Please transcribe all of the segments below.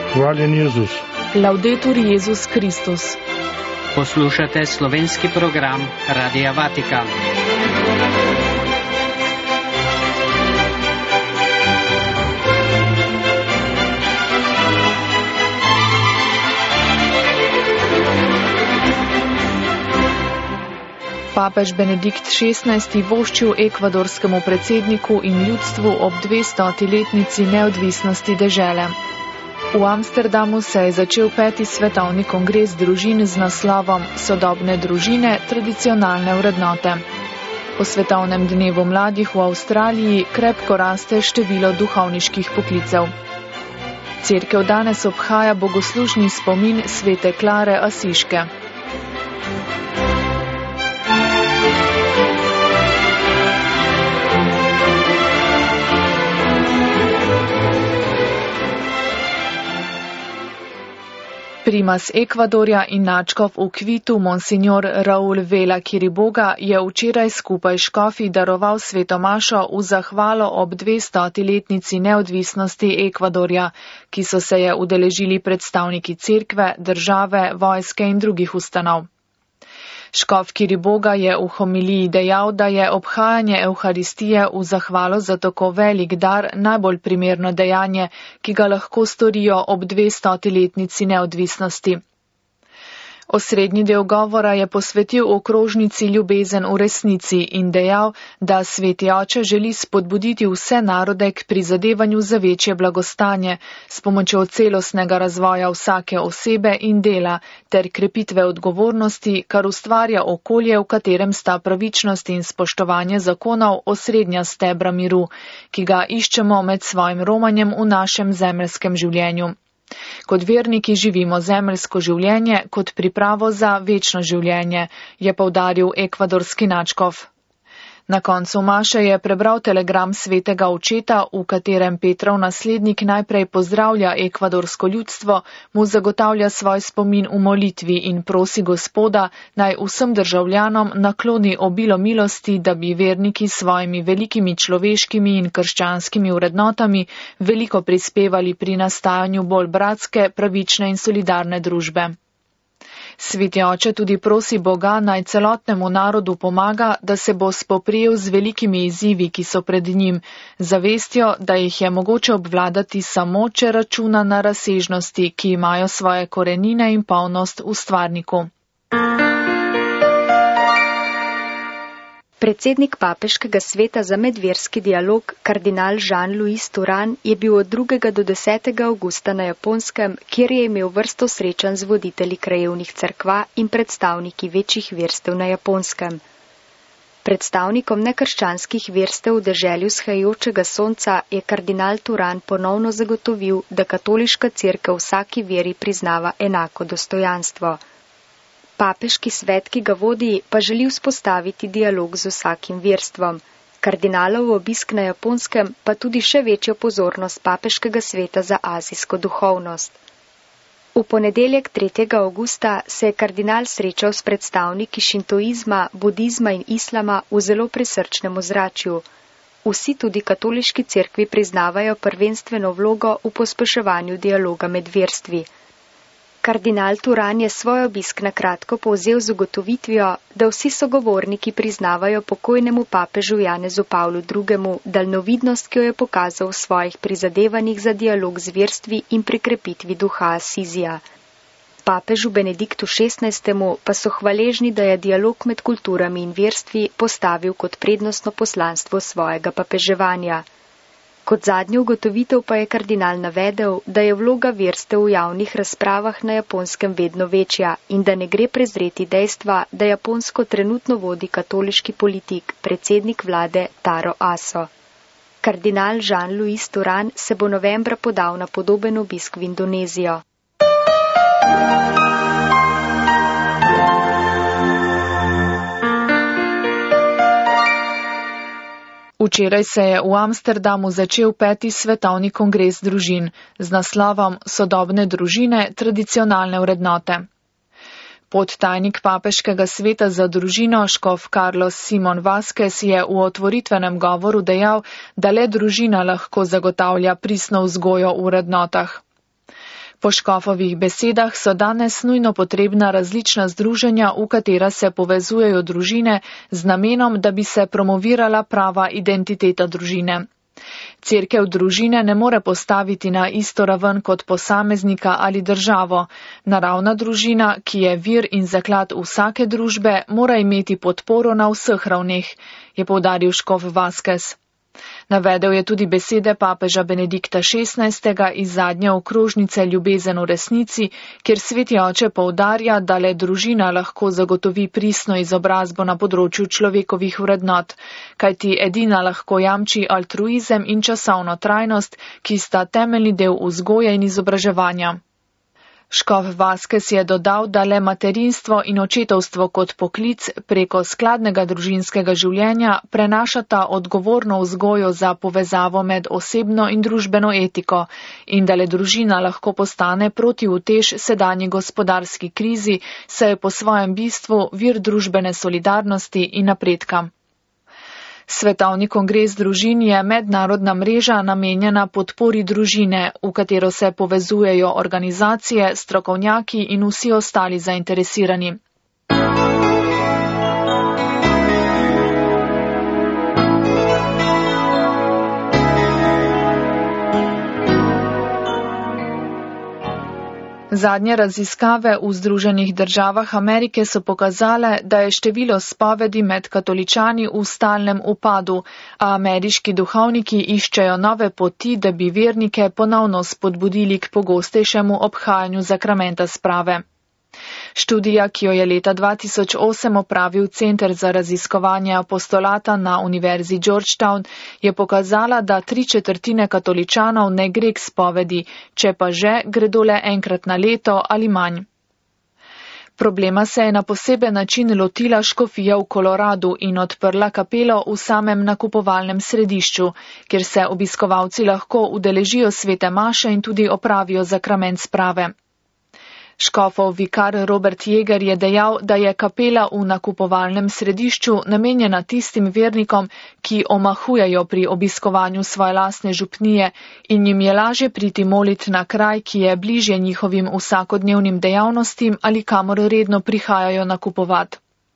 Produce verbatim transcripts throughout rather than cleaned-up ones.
Hvaljen Jezus. Laudetur Jezus Kristus. Poslušate slovenski program Radia Vatikan. Papež Benedikt šestnajsti voščil ekvadorskemu predsedniku in ljudstvu ob dvestoletnici neodvisnosti dežele. V Amsterdamu se je začel peti svetovni kongres družin z naslovom Sodobne družine, tradicionalne vrednote. Po svetovnem dnevu mladih v Avstraliji krepko raste število duhovniških poklicev. Cerkev danes obhaja bogoslužni spomin svete Klare Asiške. Primas Ekvadorja in nadškof v Kvitu, monsignor Raul Vela Kiriboga, je včeraj skupaj s škofi daroval svetomašo v zahvalo ob dvestoletnici neodvisnosti Ekvadorja, ki so se je udeležili predstavniki cerkve, države, vojske in drugih ustanov. Škof Kiriboga je v homiliji dejal, da je obhajanje Evharistije v zahvalo za tako velik dar najbolj primerno dejanje, ki ga lahko storijo ob dvestoletnici neodvisnosti. Osrednji del govora je posvetil okrožnici Ljubezen v resnici in dejal, da Sveti Oče želi spodbuditi vse narode k prizadevanju za večje blagostanje s pomočjo celostnega razvoja vsake osebe in dela ter krepitve odgovornosti, kar ustvarja okolje, v katerem sta pravičnost in spoštovanje zakonov osrednja stebra miru, ki ga iščemo med svojim romanjem v našem zemeljskem življenju. Kot verniki živimo zemeljsko življenje kot pripravo za večno življenje, je poudaril ekvadorski nadškof. Na koncu maše je prebral telegram svetega očeta, v katerem Petrov naslednik najprej pozdravlja ekvadorsko ljudstvo, mu zagotavlja svoj spomin v molitvi in prosi Gospoda, naj vsem državljanom nakloni obilo milosti, da bi verniki s svojimi velikimi človeškimi in krščanskimi vrednotami veliko prispevali pri nastajanju bolj bratske, pravične in solidarne družbe. Sveti Oče tudi prosi Boga, naj celotnemu narodu pomaga, da se bo spoprijel z velikimi izzivi, ki so pred njim, zavestjo, da jih je mogoče obvladati samo, če računa na razsežnosti, ki imajo svoje korenine in polnost v stvarniku. Predsednik papeškega sveta za medverski dialog, kardinal Jean-Louis Turan, je bil od drugega do desetega avgusta na Japonskem, kjer je imel vrsto srečanj z voditelji krajevnih cerkva in predstavniki večjih verstev na Japonskem. Predstavnikom nekrščanskih verstev v deželju vzhajajočega sonca je kardinal Turan ponovno zagotovil, da katoliška cerkev vsaki veri priznava enako dostojanstvo. Papeški svet, ki ga vodi, pa želi vzpostaviti dialog z vsakim verstvom. Kardinalov obisk na Japonskem pa tudi še večjo pozornost papeškega sveta za azijsko duhovnost. V ponedeljek tretjega avgusta se je kardinal srečal s predstavniki šintoizma, budizma in islama v zelo prisrčnem ozračju. Vsi tudi katoliški cerkvi priznavajo prvenstveno vlogo v pospeševanju dialoga med verstvi. Kardinal Turan je svoj obisk na kratko povzel z ugotovitvijo, da vsi sogovorniki priznavajo pokojnemu papežu Janezu Pavlu drugemu daljnovidnost, ki jo je pokazal v svojih prizadevanjih za dialog z verstvi in pri krepitvi duha Asizija. Papežu Benediktu šestnajstemu pa so hvaležni, da je dialog med kulturami in verstvi postavil kot prednostno poslanstvo svojega papeževanja. Kot zadnjo ugotovitev pa je kardinal navedel, da je vloga verstev v javnih razpravah na Japonskem vedno večja in da ne gre prezreti dejstva, da Japonsko trenutno vodi katoliški politik, predsednik vlade Taro Aso. Kardinal Jean-Louis Turan se bo novembra podal na podoben obisk v Indonezijo. Včeraj se je v Amsterdamu začel peti svetovni kongres družin z naslovom Sodobne družine, tradicionalne vrednote. Podtajnik papeškega sveta za družino škof Carlos Simon Vázquez je v otvoritvenem govoru dejal, da le družina lahko zagotavlja pristno vzgojo v vrednotah. Po škofovih besedah so danes nujno potrebna različna združenja, v katera se povezujejo družine z namenom, da bi se promovirala prava identiteta družine. Cerkev družine ne more postaviti na isto raven kot posameznika ali državo. Naravna družina, ki je vir in zaklad vsake družbe, mora imeti podporo na vseh ravneh, je poudaril škof Vasquez. Navedel je tudi besede papeža Benedikta šestnajstega iz zadnje okrožnice Ljubezen v resnici, kjer sveti oče poudarja, da le družina lahko zagotovi pristno izobrazbo na področju človekovih vrednot, kajti edina lahko jamči altruizem in časovno trajnost, ki sta temeljni del vzgoje in izobraževanja. Škof Vasquez je dodal, da le materinstvo in očetovstvo kot poklic preko skladnega družinskega življenja prenašata odgovorno vzgojo za povezavo med osebno in družbeno etiko in da le družina lahko postane protiutež sedanji gospodarski krizi, saj je po svojem bistvu vir družbene solidarnosti in napredka. Svetovni kongres družin je mednarodna mreža namenjena podpori družine, v katero se povezujejo organizacije, strokovnjaki in vsi ostali zainteresirani. Zadnje raziskave v Združenih državah Amerike so pokazale, da je število spovedi med katoličani v stalnem upadu, a ameriški duhovniki iščejo nove poti, da bi vernike ponovno spodbudili k pogostejšemu obhajanju zakramenta sprave. Študija, ki jo je leta dva tisoč osem opravil Center za raziskovanje apostolata na Univerzi Georgetown, je pokazala, da tri četrtine katoličanov ne gre k spovedi, če pa že, gredo le enkrat na leto ali manj. Problema se je na poseben način lotila škofija v Koloradu in odprla kapelo v samem nakupovalnem središču, kjer se obiskovalci lahko udeležijo svete maše in tudi opravijo zakrament sprave. Škofov vikar Robert Jeger je dejal, da je kapela v nakupovalnem središču namenjena tistim vernikom, ki omahujejo pri obiskovanju svoje lastne župnije in jim je lažje priti molit na kraj, ki je bližje njihovim vsakodnevnim dejavnostim ali kamor redno prihajajo nakupovat.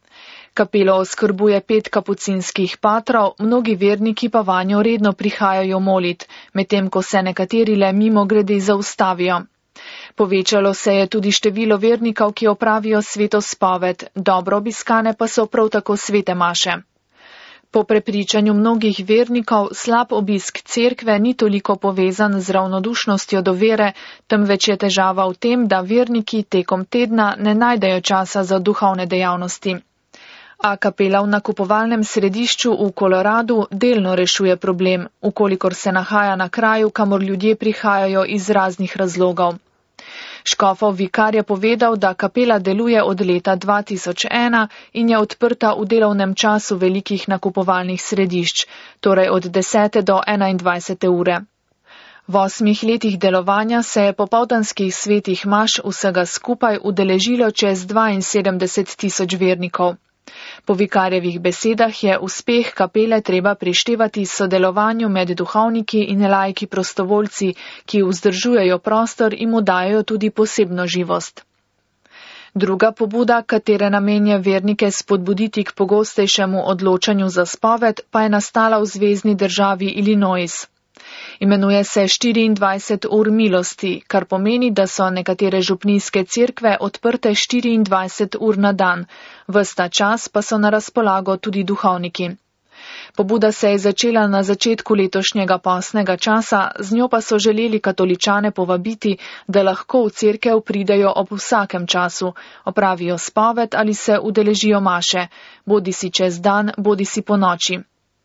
Kapelo oskrbuje pet kapucinskih patrov, mnogi verniki pa vanjo redno prihajajo molit, medtem ko se nekateri le mimogrede zaustavijo. Povečalo se je tudi število vernikov, ki opravijo sveto spoved, dobro obiskane pa so prav tako svete maše. Po prepričanju mnogih vernikov slab obisk cerkve ni toliko povezan z ravnodušnostjo do vere, temveč je težava v tem, da verniki tekom tedna ne najdejo časa za duhovne dejavnosti. A kapela v nakupovalnem središču v Koloradu delno rešuje problem, ukolikor se nahaja na kraju, kamor ljudje prihajajo iz raznih razlogov. Škofov vikar je povedal, da kapela deluje od leta dva tisoč ena in je odprta v delovnem času velikih nakupovalnih središč, torej od desete do enaindvajsete ure. V osmih letih delovanja se je popoldanskih svetih maš vsega skupaj udeležilo čez dvainsedemdeset tisoč vernikov. Po vikarjevih besedah je uspeh kapele treba prištevati sodelovanju med duhovniki in laiki prostovoljci, ki vzdržujejo prostor in mu dajo tudi posebno živost. Druga pobuda, katere namen je vernike spodbuditi k pogostejšemu odločanju za spoved, pa je nastala v zvezni državi Illinois. Imenuje se štiriindvajset ur milosti, kar pomeni, da so nekatere župnijske cerkve odprte štiriindvajset ur na dan, ves ta čas pa so na razpolago tudi duhovniki. Pobuda se je začela na začetku letošnjega postnega časa, z njo pa so želeli katoličane povabiti, da lahko v cerkev pridejo ob vsakem času, opravijo spoved ali se udeležijo maše, bodisi čez dan, bodisi po noči.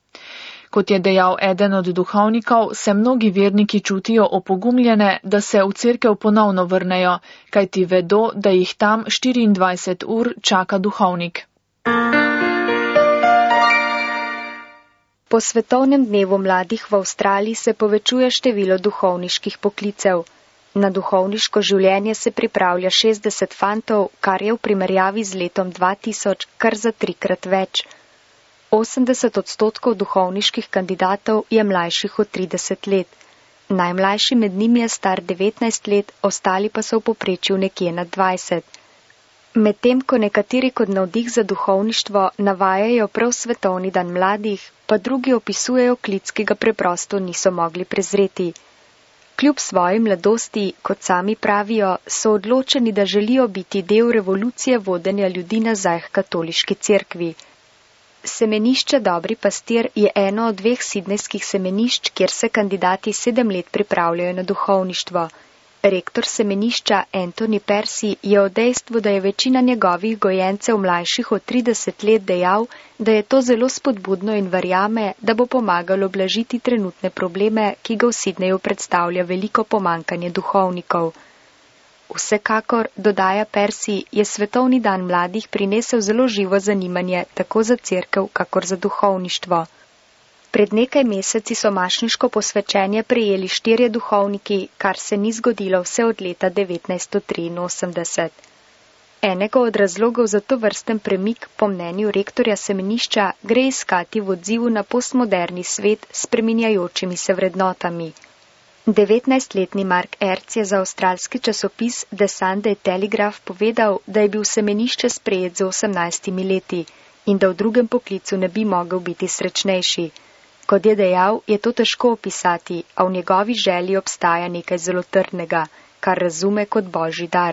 Kot je dejal eden od duhovnikov, se mnogi verniki čutijo opogumljene, da se v cerkev ponovno vrnejo, kajti vedo, da jih tam štiriindvajset ur čaka duhovnik. Po svetovnem dnevu mladih v Avstraliji se povečuje število duhovniških poklicev. Na duhovniško življenje se pripravlja šestdeset fantov, kar je v primerjavi z letom dva tisoč kar za trikrat več. osemdeset odstotkov duhovniških kandidatov je mlajših od trideset let. Najmlajši med njimi je star devetnajst let, ostali pa so v povprečju nekje na dvajset. Medtem ko nekateri kot navdih za duhovništvo navajajo prav svetovni dan mladih, pa drugi opisujejo klic, ki ga preprosto niso mogli prezreti. Kljub svoji mladosti, kot sami pravijo, so odločeni, da želijo biti del revolucije vodenja ljudi nazaj k katoliški cerkvi. Semenišče Dobri pastir je eno od dveh sidnejskih semenišč, kjer se kandidati sedem let pripravljajo na duhovništvo. Rektor semenišča Anthony Percy je o dejstvu, da je večina njegovih gojencev mlajših od trideset let dejal, da je to zelo spodbudno in verjame, da bo pomagalo blažiti trenutne probleme, ki ga v Sidneju predstavlja veliko pomankanje duhovnikov. Vsekakor, dodaja Percy, je svetovni dan mladih prinesel zelo živo zanimanje tako za cerkev, kakor za duhovništvo. Pred nekaj meseci so mašniško posvečenje prejeli štirje duhovniki, kar se ni zgodilo vse od leta devetnajststo triinosemdeset. Enega od razlogov za to vrsten premik, po mnenju rektorja semenišča, gre iskati v odzivu na postmoderni svet s spreminjajočimi se vrednotami. devetnajstletni Mark Erc je za avstralski časopis The Sunday Telegraph povedal, da je bil semenišče sprejet z osemnajstimi leti in da v drugem poklicu ne bi mogel biti srečnejši. Kot je dejal, je to težko opisati, a v njegovi želji obstaja nekaj zelo trdnega, kar razume kot božji dar.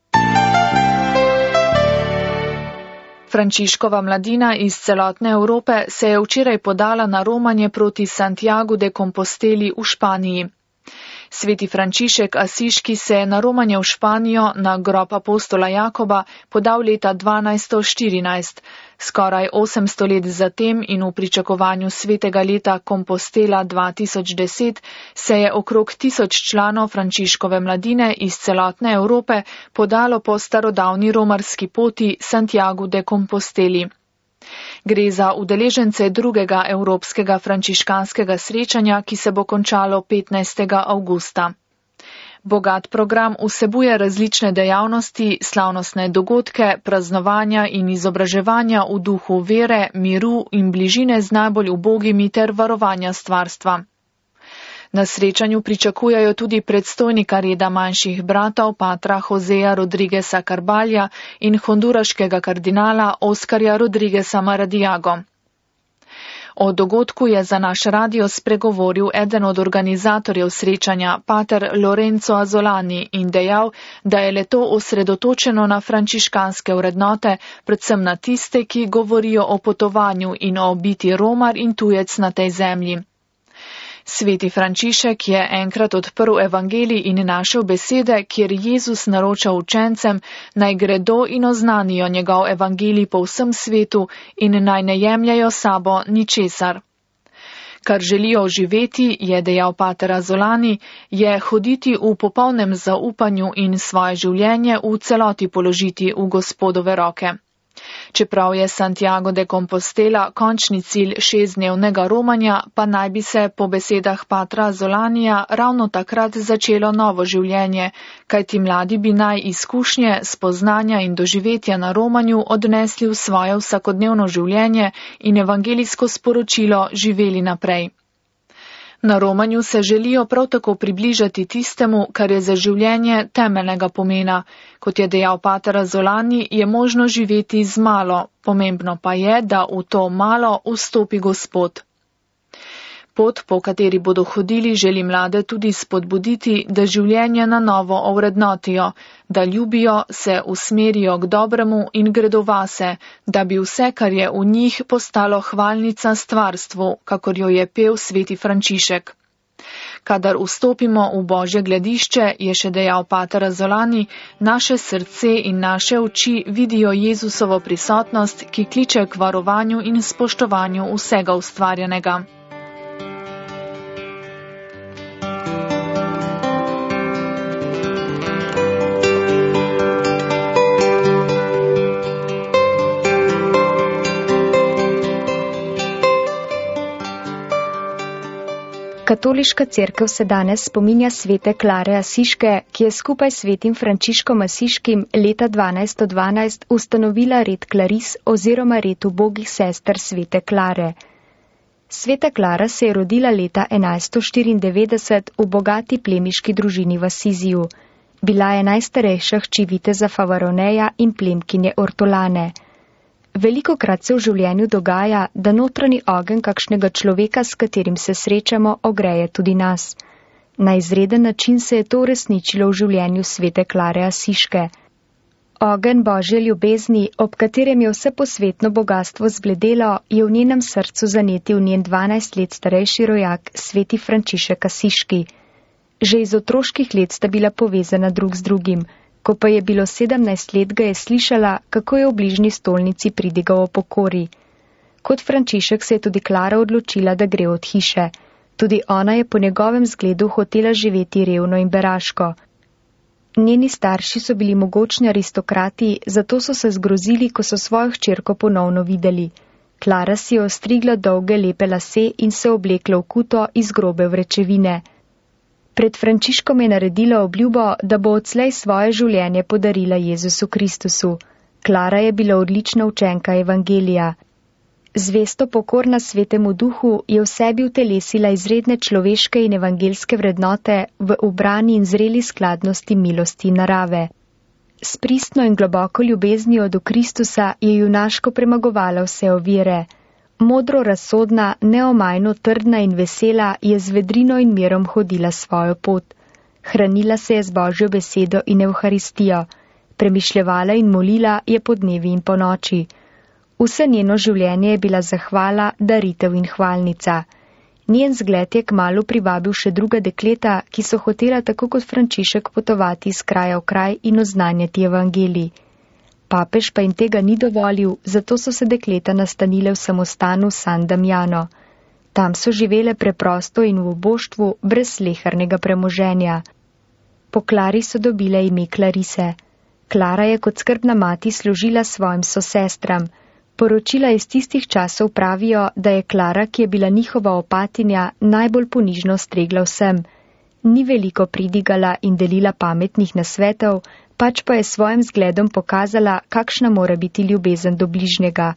Frančiškova mladina iz celotne Evrope se je včeraj podala na romanje proti Santiagu de Composteli v Španiji. Sveti Frančišek Asiški se je na romanje v Španijo na grob apostola Jakoba podal leta dvanajststo štirinajst. Skoraj osemsto let zatem in v pričakovanju svetega leta Compostela dva tisoč deset se je okrog tisoč članov Frančiškove mladine iz celotne Evrope podalo po starodavni romarski poti Santiagu de Composteli. Gre za udeležence drugega evropskega frančiškanskega srečanja, ki se bo končalo petnajstega avgusta. Bogat program vsebuje različne dejavnosti, slavnostne dogodke, praznovanja in izobraževanja v duhu vere, miru in bližine z najbolj ubogimi ter varovanja stvarstva. Na srečanju pričakujejo tudi predstojnika reda manjših bratov patra Joseja Rodriguesa Carbalja in honduraškega kardinala Oskarja Rodriguesa Maradiago. O dogodku je za naš radio spregovoril eden od organizatorjev srečanja, pater Lorenzo Azzolani, in dejal, da je leto osredotočeno na frančiškanske vrednote, predvsem na tiste, ki govorijo o potovanju in o biti romar in tujec na tej zemlji. Sveti Frančišek je enkrat odprl evangelij in našel besede, kjer Jezus naroča učencem, naj gredo in oznanijo njegov evangelij po vsem svetu in naj ne jemljajo sabo ničesar. Kar želijo živeti, je dejal pater Azzolani, je hoditi v popolnem zaupanju in svoje življenje v celoti položiti v Gospodove roke. Čeprav je Santiago de Compostela končni cilj šestdnevnega romanja, pa naj bi se po besedah patra Azzolanija ravno takrat začelo novo življenje, kajti mladi bi naj izkušnje, spoznanja in doživetja na romanju odnesli v svoje vsakodnevno življenje in evangelijsko sporočilo živeli naprej. Na romanju se želijo prav tako približati tistemu, kar je za življenje temeljnega pomena. Kot je dejal pater Azzolani, je možno živeti z malo, pomembno pa je, da v to malo vstopi Gospod. Pot, po kateri bodo hodili, želi mlade tudi spodbuditi, da življenje na novo ovrednotijo, da ljubijo, se usmerijo k dobremu in gredo vase, da bi vse, kar je v njih, postalo hvalnica stvarstvu, kakor jo je pel sveti Frančišek. Kadar vstopimo v Božje gledišče, je še dejal pater Azzolani, naše srce in naše oči vidijo Jezusovo prisotnost, ki kliče k varovanju in spoštovanju vsega ustvarjenega. Katoliška cerkev se danes spominja svete Klare Asiške, ki je skupaj s svetim Frančiškom Asiškim leta dvanajststo dvanajst ustanovila red Klaris oziroma red ubogih sester svete Klare. Sveta Klara se je rodila leta enajststo štiriindevetdeset v bogati plemiški družini v Assiziju. Bila je najstarejša hči viteza Favaroneja in plemkinje Ortolane. Velikokrat se v življenju dogaja, da notranji ogenj kakšnega človeka, s katerim se srečamo, ogreje tudi nas. Na izreden način se je to uresničilo v življenju svete Klare Asiške. Ogenj Božje ljubezni, ob katerem je vse posvetno bogatstvo zbledelo, je v njenem srcu zanetil njen dvanajst let starejši rojak, sveti Frančišek Asiški. Že iz otroških let sta bila povezana drug z drugim. Ko pa je bilo sedemnajst let, ga je slišala, kako je v bližnji stolnici pridigal o pokori. Kot Frančišek se je tudi Klara odločila, da gre od hiše. Tudi ona je po njegovem zgledu hotela živeti revno in beraško. Njeni starši so bili mogočni aristokrati, zato so se zgrozili, ko so svojo hčerko ponovno videli. Klara si je ostrigla dolge lepe lase in se oblekla v kuto iz grobe vrečevine. Pred Frančiškom je naredila obljubo, da bo odslej svoje življenje podarila Jezusu Kristusu. Klara je bila odlična učenka evangelija. Zvesto pokorna svetemu duhu je v sebi utelesila izredne človeške in evangelske vrednote v ubrani in zreli skladnosti milosti narave. S pristno in globoko ljubeznijo do Kristusa je junaško premagovala vse ovire. Modro razsodna, neomajno trdna in vesela je z vedrino in mirom hodila svojo pot. Hranila se je z Božjo besedo in evharistijo. Premišljevala in molila je po dnevi in po noči. Vse njeno življenje je bila zahvala, daritev in hvalnica. Njen zgled je kmalu privabil še druga dekleta, ki so hotela tako kot Frančišek potovati iz kraja v kraj in oznanjati evangelij. Papež pa jim tega ni dovolil, zato so se dekleta nastanile v samostanu San Damiano. Tam so živele preprosto in v oboštvu, brez slehernega premoženja. Po Klari so dobile ime Klarise. Klara je kot skrbna mati služila svojim sosestram. Poročila iz tistih časov pravijo, da je Klara, ki je bila njihova opatinja, najbolj ponižno stregla vsem. Ni veliko pridigala in delila pametnih nasvetov, pač pa je svojim zgledom pokazala, kakšna mora biti ljubezen do bližnjega.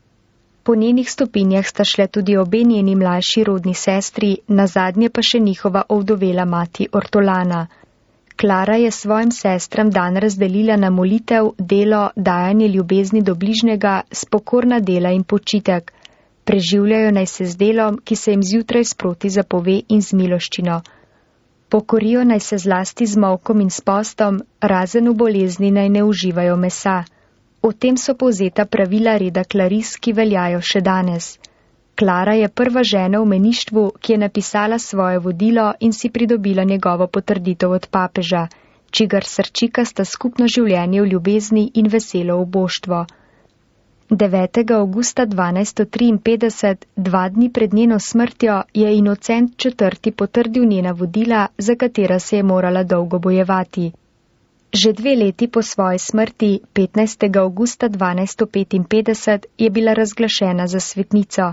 Po njenih stopinjah sta šle tudi obe njeni mlajši rodni sestri, nazadnje pa še njihova ovdovela mati Ortolana. Klara je svojim sestram dan razdelila na molitev, delo, dajanje ljubezni do bližnjega, spokorna dela in počitek. Preživljajo naj se z delom, ki se jim zjutraj sproti zapove in z miloščino. Pokorijo naj se zlasti z molkom in s postom, razen v bolezni naj ne uživajo mesa. O tem so povzeta pravila reda Klaris, ki veljajo še danes. Klara je prva žena v meništvu, ki je napisala svoje vodilo in si pridobila njegovo potrditev od papeža, čigar srčika sta skupno življenje v ljubezni in veselo oboštvo. devetega avgusta dvanajststo triinpetdeset, dva dni pred njeno smrtjo, je Inocent četrti potrdil njena vodila, za katera se je morala dolgo bojevati. Že dve leti po svoji smrti, petnajstega avgusta dvanajststo petinpetdeset, je bila razglašena za svetnico.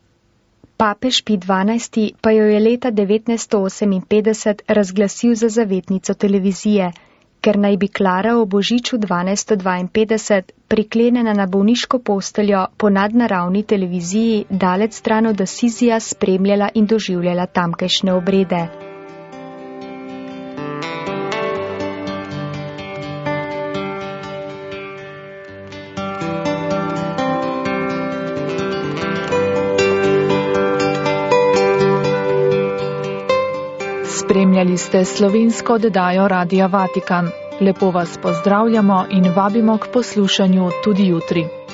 Papež Pij dvanajsti pa jo je leta devetnajststo oseminpetdeset razglasil za zavetnico televizije, ker naj bi Klara o božiču dvanajststo dvainpetdeset priklenjena na bolniško posteljo po nadnaravni televiziji daleč stran od Asizija spremljala in doživljala tamkajšnje obrede. Spremljali ste slovensko oddajo Radia Vatikan. Lepo vas pozdravljamo in vabimo k poslušanju tudi jutri.